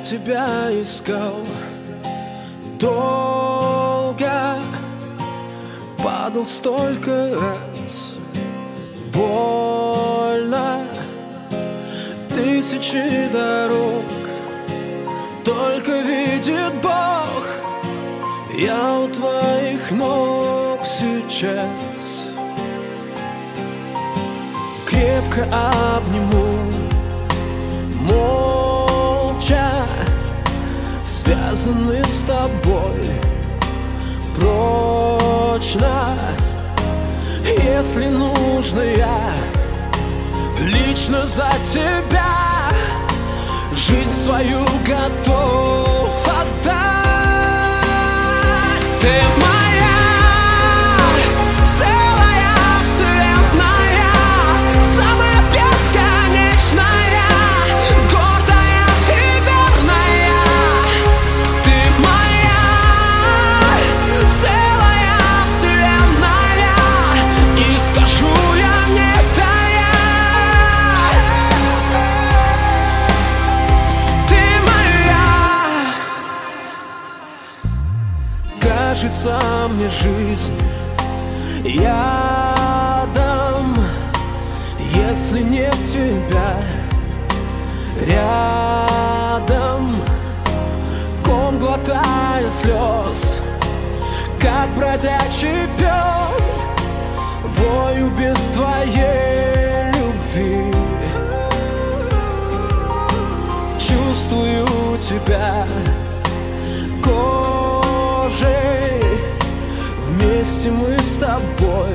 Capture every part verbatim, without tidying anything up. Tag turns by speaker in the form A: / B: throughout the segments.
A: тебя искал долго, падал столько раз, больно, тысячи дорог, только видит Бог, я у твоих ног сейчас. Крепко обниму, молча, связаны с тобой прочно. Если нужно, я лично за тебя жизнь свою готов отдать. Ты моя целая вселенная, самая бесконечная, гордая и верная. Ты моя целая вселенная, и скажу я не тая. Ты моя. Кажется мне жизнь ядом, если нет тебя рядом. Ком глотая слез, как бродячий пес, вою без твоей любви. Чувствую тебя кожей, вместе мы с тобой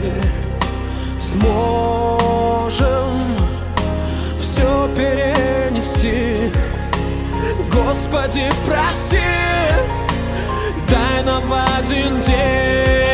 A: сможем все перенести. Господи, прости, дай нам в один день